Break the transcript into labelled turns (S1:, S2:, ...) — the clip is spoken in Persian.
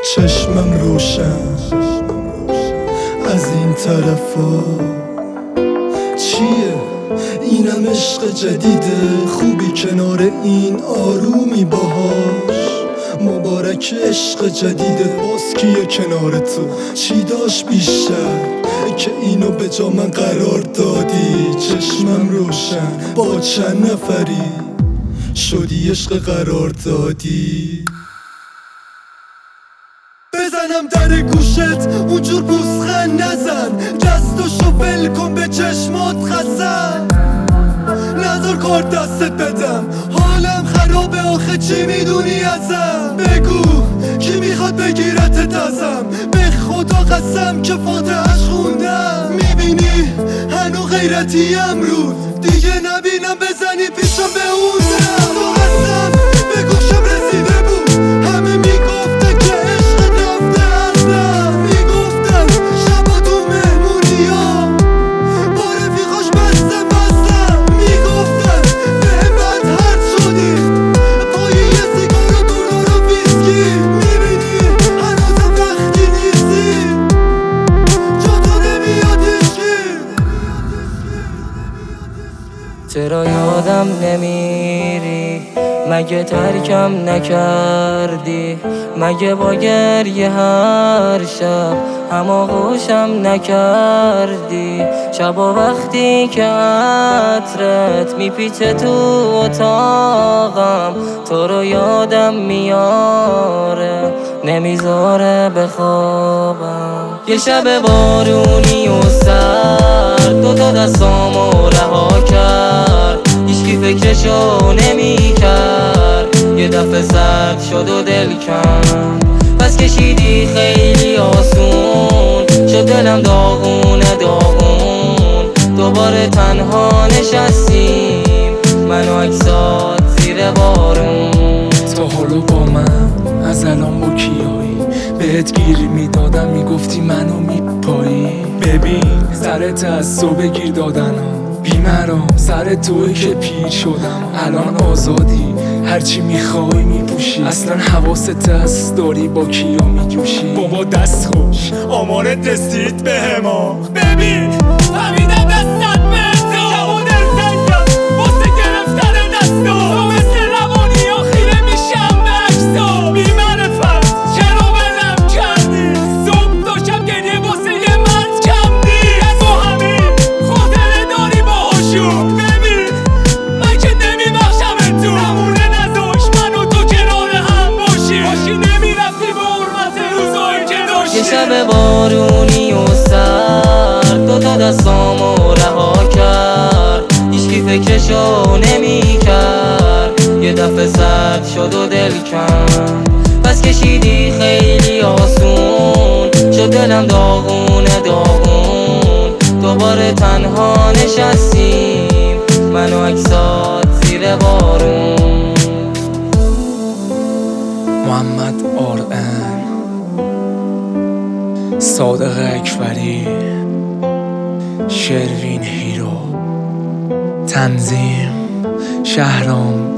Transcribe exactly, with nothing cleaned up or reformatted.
S1: چشمم روشن از این طرفا چیه؟ اینم عشق جدیده، خوبی کنار این آرومی باهاش. مبارک عشق جدیده، باز کیه کنار تو؟ چی داشت بیشتر که اینو به جا من قرار دادی؟ چشمم روشن با چند نفری شدی عشق قرار دادی. بزنم در گوشت اونجور بوسخن نزن، دستاشو ول کن به چشمات خزن، نذار کار دستت بدم حالم خرابه. آخه چی میدونی ازم؟ بگو کی میخواد بگیرتت ازم؟ به خدا قسم که فاتحش خوندم. میبینی هنو غیرتی امروز دیگه نبینم بزنی پیشم به اون درم. تو قسم به گوشم رسیده بود همه میگفته که عشق رفته ازم. میگفتن شبا تو مهمونی ها با رفیقاش بسته بستم. میگفتن به بد هرد شدی پای یه سیگار و دلار و ویسکی. میبینی هنوزم وقتی نیستی جا تو نمیاد هیچکی.
S2: چرا یادم نمیری؟ مگه ترکم نکردی؟ مگه با گریه هر شب هماغوشم نکردی؟ شبا وقتی که عطرت میپیچه تو اتاقم تو رو یادم میاره نمیذاره بخوابم. یه شب بارونی و سرد دوتا دستامو رها کرد، هیچکی فکرشو نمیکرد. یه دفعه سرد شد و دل کند، پس کشیدی خیلی آسون شد دلم داغونه داغون. دوباره تنها نشستیم من و عکسات زیر بارون.
S3: تا حالا با من از الان با کیایی بهت گیر میدادم میگفتی منو میپایی. ببین سرت از صبح گیر دادن ها بیمرام سر توی که پیر شدم. الان آزادی هرچی میخوای میپوشی، اصلا حواست هست داری با کیا میجوشی. بابا دست خوش آمارت رسید به هما. ببین فهمیدم دستت به تو کم و دل زنگم واسه گرفتن دستا. تو مثل روانی آخیره میشم به عکسا. بی معرفت چرا بلم کردی؟ صبح تا شب گریه واسه یه مرد کم نیست. تو همین خاطره داری باهاشون. ببین من که نمیبخشم تو نمونه نذاش من و تو کنار هم باشی. باشی نمیرفتی به حرمت روزایی که داشتی.
S2: یه شب بارونی و سرد دوتا دستامو رها کرد، هیچکی فکرشو نمیکرد. یه دفعه سرد شد و دل کند، پس کشیدی خیلی آسون شد دلم داغونه داغون. دوباره تنها نشستیم من و عکسات زیر بارون.
S3: محمد آر ان، صادق اکبری، شروین هیرو، تنظیم شهرام